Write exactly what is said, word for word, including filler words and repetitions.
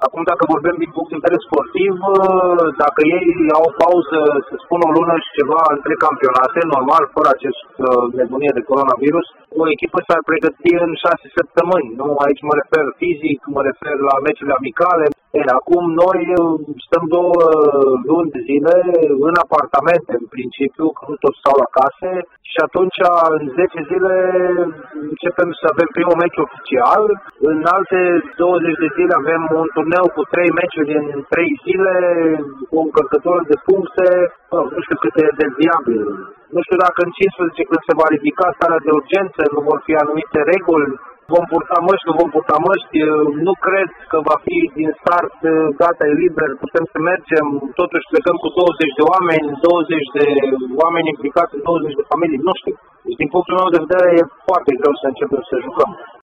Acum, dacă vorbim din punct de vedere sportiv, dacă ei au o pauză, să spun o lună și ceva între campionate, normal, fără acest nebunie de coronavirus, o echipă s-ar pregăti în șase săptămâni. Nu? Aici mă refer fizic, mă refer la meciurile amicale. E, acum noi stăm două luni de zile în apartamente, în principiu, că nu toți stau la case, și atunci în zece zile începem să avem primul meci oficial. În alte douăzeci de zile avem un turneu cu trei meciuri în trei zile, cu o încărcătură de puncte, nu știu cât e de viabil. Nu știu dacă în cincisprezece, când se va ridica starea de urgență, nu vor fi anumite reguli. Vom purta măști, nu vom purta măști, nu cred că va fi din start, gata, e liber, putem să mergem, totuși plecăm cu douăzeci de oameni, douăzeci de oameni implicați, douăzeci de familii, nu știu. Deci, din punctul meu de vedere, e foarte greu să începem să jucăm.